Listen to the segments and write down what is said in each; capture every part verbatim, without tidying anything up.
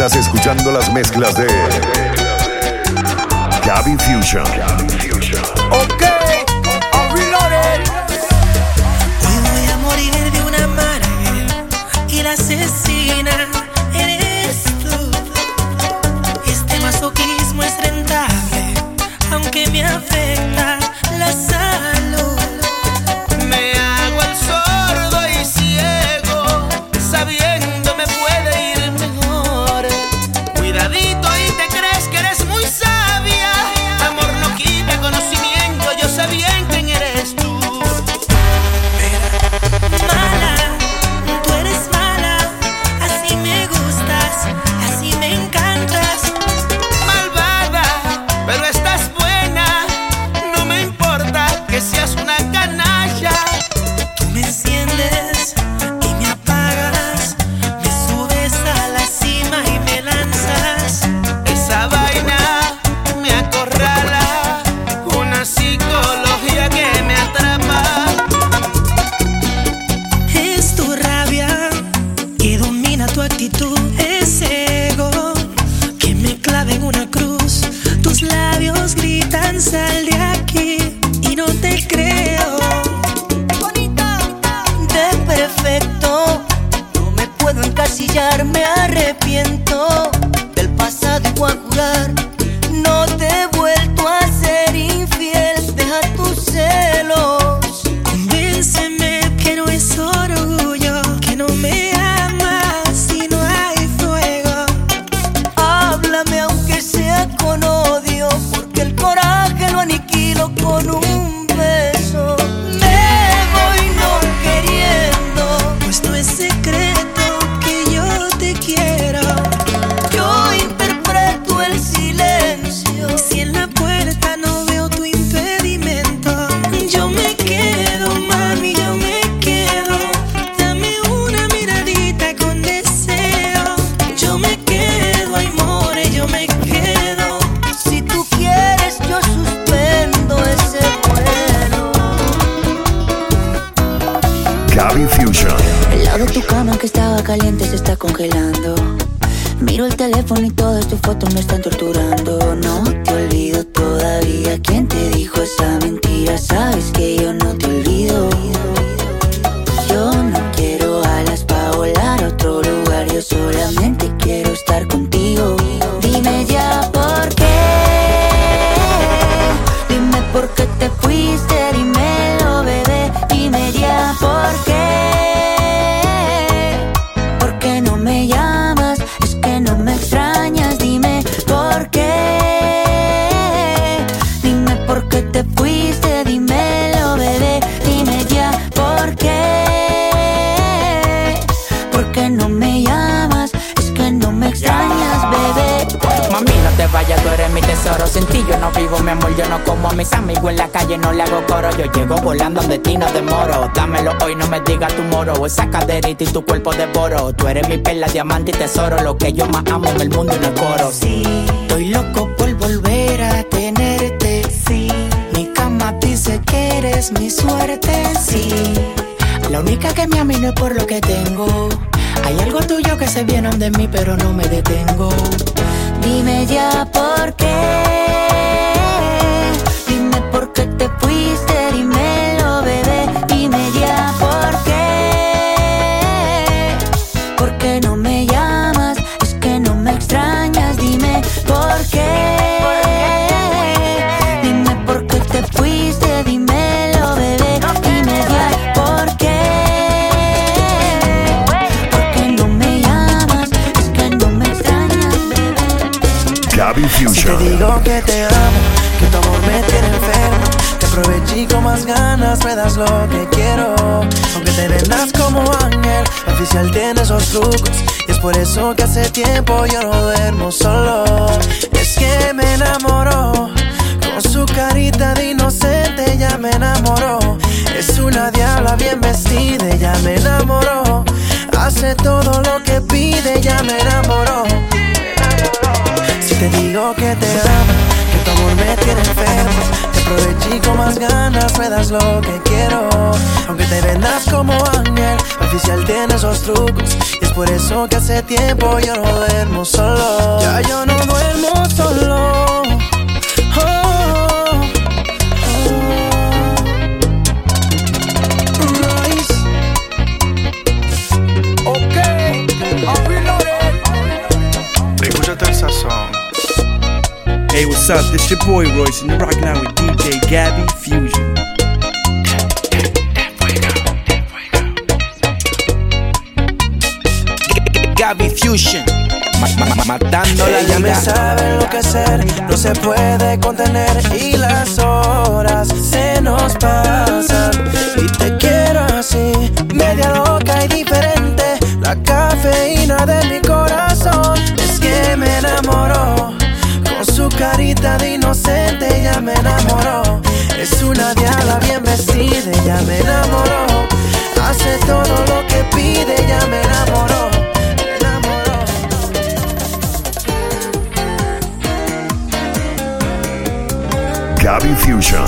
Estás escuchando las mezclas de Gaby Fusion. Ok, I'm reloaded. Hoy voy a morir de una amarga y la asesina eres tú. Este masoquismo es rentable, aunque me afecta la salud. Me hago el sordo y ciego, sabiendo me puede ir mejor. Cuidadito y te crees que eres muy sabia. Amor no quita conocimiento, yo sé bien quién eres tú. Mala, tú eres mala, así me gustas, así me encantas. Malvada, pero estás buena, no me importa que seas una canalla. Tú me enciendes y me apagas, me subes a la cima y me lanzas. Esa vaina me acorrala, una psicología que me atrapa. Es tu rabia que domina tu actitud, ese ego que me clava en una cruz. Tus labios gritan sal de aquí y no te creo. De perfecto, no me puedo encasillar, me arrepiento del pasado y voy a jurar. No te he vuelto a ser infiel, deja tus celos. Convénceme que no es orgullo, que no me amas si no hay fuego. Háblame aunque sea con odio, porque el coraje lo aniquilo con un beso. Me voy no queriendo, Pues no es secreto que yo te quiero. yo interpreto el silencio. Si en la puerta no veo tu impedimento, yo me quedo, mami, yo me quedo. Dame una miradita con deseo. Yo me quedo, ay more, yo me quedo. Si tú quieres yo suspendo ese vuelo. Gaby Fusion. El lado de tu cama que estaba caliente se está congelando. Miro el teléfono y todas tus fotos me están torturando. No te olvido todavía. ¿Quién te dijo esa mentira? Sabes que yo no te olvido. Yo no quiero alas para volar a otro lugar. Yo solamente quiero estar contigo. Dime ya por qué. Dime por qué te fuiste. Dímelo, bebé. Dime ya por qué. ¿Por qué no me llamas? Es que no me extrañas. Dime por qué. Dime por qué te fuiste. Dímelo, bebé. Dime ya por qué. ¿Por qué no me llamas? Es que no me extrañas, bebé. Mami, no te vayas, tú eres mi tesoro. Sin ti yo no vivo, mi amor, yo no como a mis amigos en la calle, no le hago coro. Yo llego volando donde ti no demoro. Dámelo hoy, no me digas tu moro. Esa caderita y tu cuerpo devoro. Tú eres mi perla, diamante y tesoro. Lo que yo más amo en el mundo y no el coro. Sí, estoy loco por volver a tenerte. Sí, mi cama dice que eres mi suerte. Sí, la única que me ama y no es por lo que tengo. Hay algo tuyo que se viene de mí, pero no me detengo. Dime ya por qué. Dime por qué te fuiste. Dímelo, bebé. Dime ya por qué. ¿Por qué no me llamas? Es que no me extrañas. Dime por qué. Dime por qué te fuiste. Dímelo, bebé. Dime ya por qué. ¿Por qué no me llamas? Es que no me extrañas, bebé. Gaby Si te Fusion. digo que te amo, que tu amor me tiene enfermo, te aproveché con más ganas, me das lo que quiero. Aunque te vendas como ángel, la oficial tiene esos trucos. Y es por eso que hace tiempo yo no duermo solo. Es que me enamoró, con su carita de inocente ya me enamoró. Es una diabla bien vestida, ya me enamoró. Hace todo lo que pide, ya me enamoró. Si te digo que te amo, que tu amor me tiene enfermo, te aproveché con más ganas, me das lo que quiero. Aunque te vendas como ángel, la oficial tiene esos trucos. Y es por eso que hace tiempo yo no duermo solo. Ya yo no duermo solo. Oh, oh. Royce. Ok, I'm reloaded. Escúchate el sazón. Hey, what's up? This your boy Royce, and you're rocking out with D J Gabby Fusion. Gabby Fusion, ma ma matando la Ella liga. me sabe enloquecer, no se puede contener y las horas se nos pasan. Y te quiero así, media loca y diferente. La cafeína de mi corazón es que me enamoró. Con su carita de inocente ella me enamoró. Es una diabla bien vestida, ella me enamoró. Hace todo lo que pide, ella me enamoró. Gabby Fusion.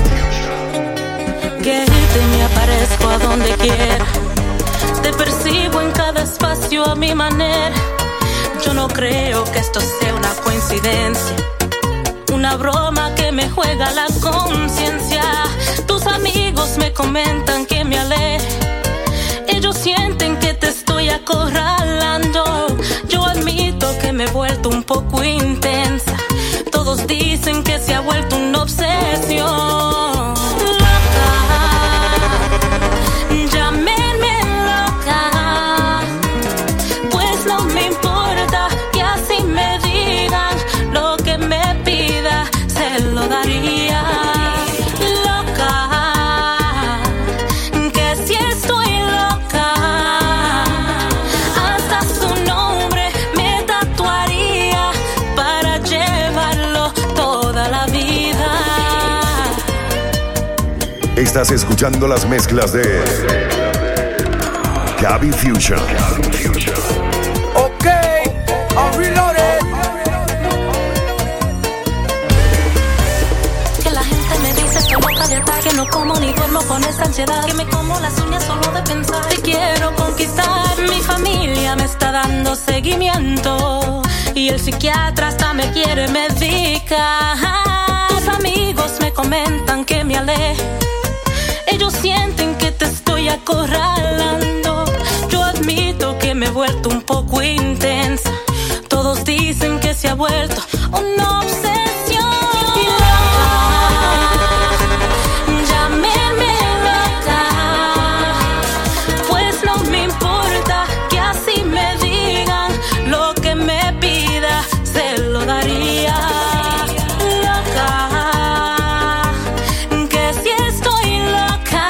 Que te me aparezco a donde quiera. Te percibo en cada espacio a mi manera. Yo no creo que esto sea una coincidencia, una broma que me juega la conciencia. Tus amigos me comentan que me aleje. Ellos sienten que te estoy acorralando. Yo admito que me he vuelto un poco intensa. Todos dicen que se ha vuelto una obsesión. Loca, llámenme loca, pues no me importa que así me digan. Lo que me pida se lo daría. Loca, que si estoy loca, hasta su nombre me tatuaría para llevarlo toda la vida. Estás escuchando las mezclas de Gabby Fusion. Ok, I'm reloaded. Que la gente me dice estoy loca de ataque. No como ni duermo con esa ansiedad. Que me como las uñas solo de pensar. Te quiero conquistar. Mi familia me está dando seguimiento. Y el psiquiatra hasta me quiere medicar. Tus amigos me comentan que me aleje. Ellos sienten que te estoy acorralando. Yo admito que me he vuelto un poco intensa. Todos dicen que se ha vuelto una obsesión. Llámenme loca, pues no me importa que así me digan. Lo que me pida se lo daría. Loca, que si estoy loca,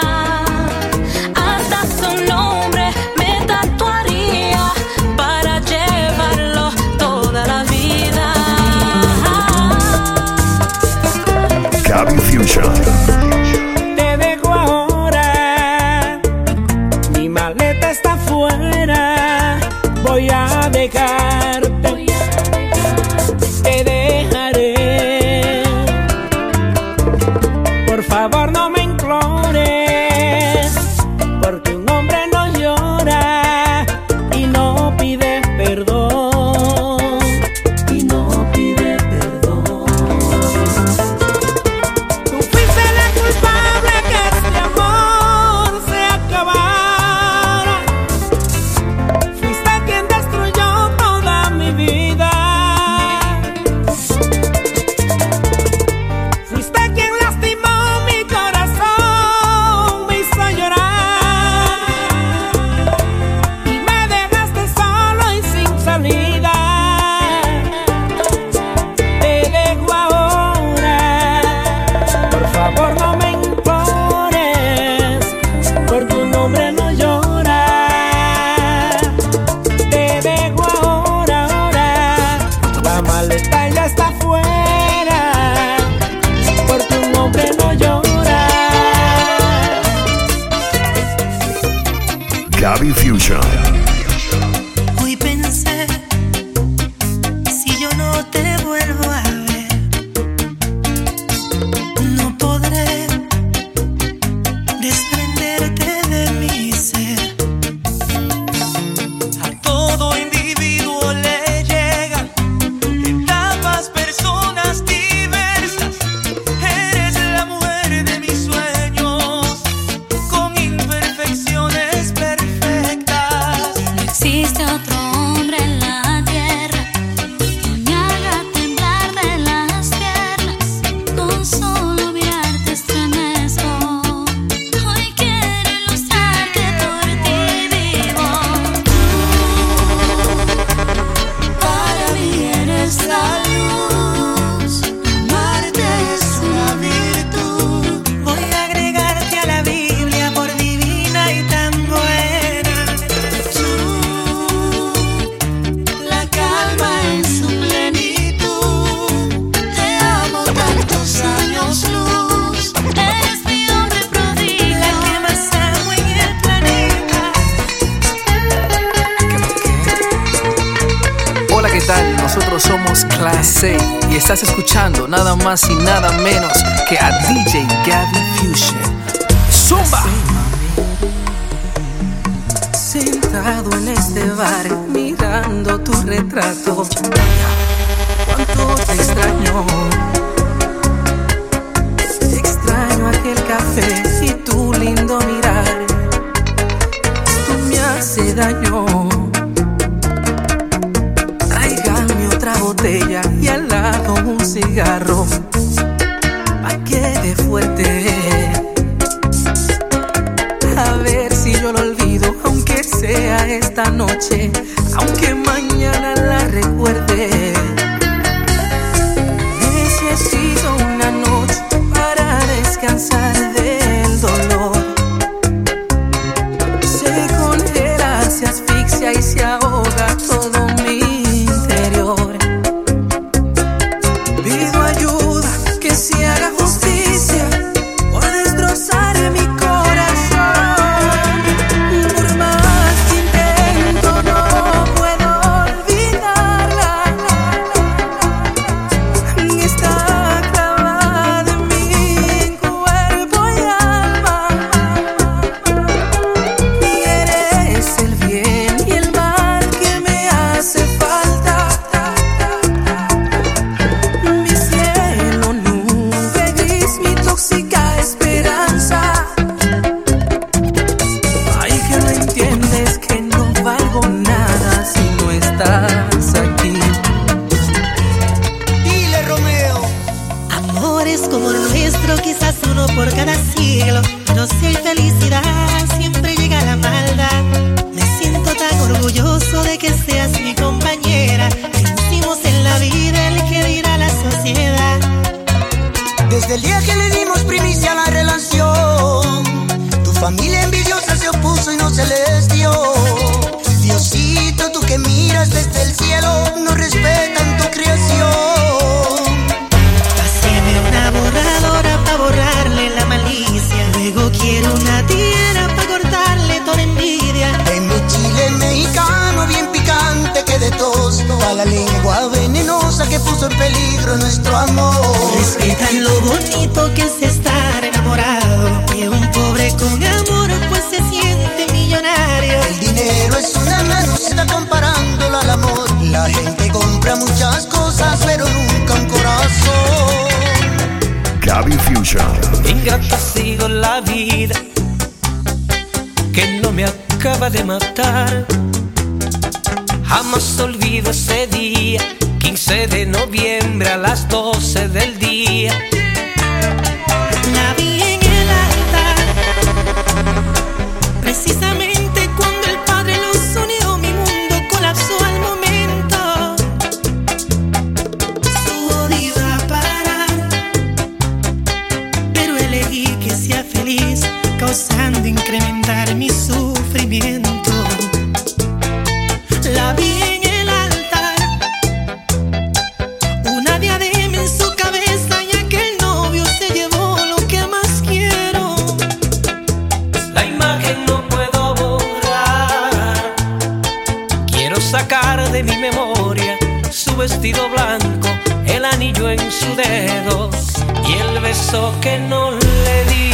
hasta su nombre me tatuaría para llevarlo toda la vida. Gabby Fusion. Te dejo ahora, mi maleta está afuera. Voy a dejarte, te dejaré. Por favor no me implores, porque un hombre no llora y no pide perdón, y no pide perdón. Tú fuiste la culpable que este amor se acabara. Fuiste quien destruyó toda mi vida. Fuiste quien lastimó mi corazón, me hizo llorar y me dejaste solo y sin salida. Te dejo ahora, por favor no me implores, por tu nombre no llora. Te dejo ahora, ahora, la maleta ya está afuera, por tu nombre no llora. Gabby Fusion. Hoy pensé, si yo no te vuelvo a ver, no podré desprenderte de mi ser. somos clase y estás escuchando nada más y nada menos que a D J Gabby Fusion. ¡Zumba! Sentado en este bar mirando tu retrato, cuánto te extraño. Extraño aquel café y tu lindo mirar. Tú me hace daño. Tráigame otra botella y al lado un cigarro pa' que quede fuerte. A ver si yo lo olvido, aunque sea esta noche, aunque mañana la recuerde. Necesito una noche para descansar del dolor. Se congela, se asfixia y se ahoga todo mi interior. Pido ayuda, que se haga justicia por destrozar mi corazón. Por más que intento no puedo olvidarla. Está clavada en mí en cuerpo y alma. Y eres el bien y el mal que me hace falta. Mi cielo, nube gris, mi tóxica esperanza. Ay, que no entiendes que no valgo nada si no estás aquí. Dile, Romeo. Amores como el nuestro, quizás uno por cada siglo. No sé, hay felicidad, siempre llega la maldad. Me siento tan orgulloso de que seas mi compañera. Vencimos en la vida el que dirá la sociedad. Desde el día que le dimos primicia a la relación, tu familia envidiosa se opuso y no se les dio. Diosito, tú que miras desde el cielo, no respetan tu creación. Páseme una borradora pa' borrarle la malicia. Luego quiero una tijera pa' cortarle toda envidia. En mi chile mexicano bien picante que de tos, a la lengua venenosa que puso en peligro nuestro amor. Respetan lo bonito que es estar enamorado. Y un pobre con amor pues se siente millonario. El dinero es una mano, se está comparándolo al amor. La gente compra muchas cosas, pero nunca un corazón. Gabby Fusion. Ingrata sigo la vida que no me acaba de matar. Jamás olvido ese día, quince de noviembre a las doce del día. La vi en el altar, precisamente cuando el Padre los unió. Mi mundo colapsó al momento. Su odio iba a parar, pero elegí que sea feliz, causando incrementar mi sufrimiento. La vi en el altar, una diadema en su cabeza, y aquel novio se llevó lo que más quiero. La imagen no puedo borrar, quiero sacar de mi memoria su vestido blanco, el anillo en su dedo y el beso que no le di.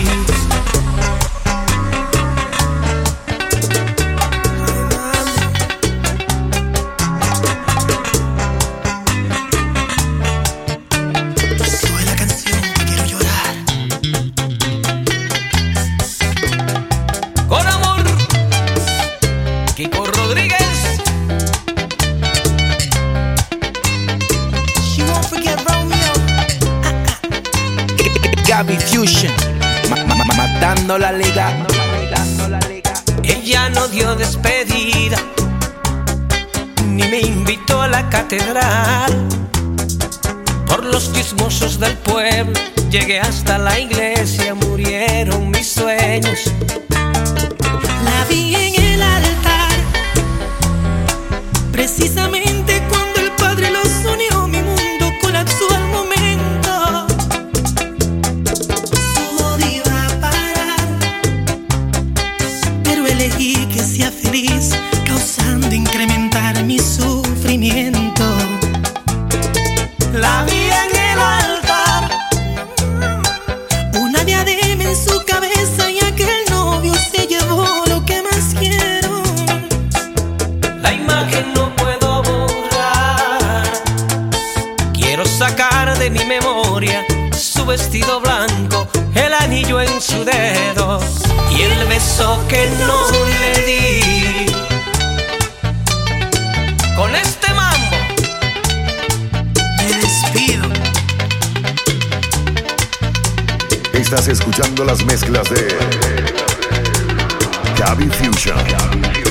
Soy la canción que quiero llorar. Con amor, Kiko Rodríguez. She won't forget Romeo. Gabby Fusion. Ma- ma- ma- matando la liga. Ella no dio despedida, ni me invitó a la catedral. Por los chismosos del pueblo llegué hasta la iglesia, murieron mis sueños. La vi en el altar, precisamente cuando el Padre los unió. Mi mundo colapsó al momento. Su odio iba a parar, pero elegí que sea feliz, causando incrementar mi sufrimiento. mi memoria su vestido blanco, el anillo en su dedo y el beso que no le di. Con este mambo me despido. Estás escuchando las mezclas de Gaby Fusion.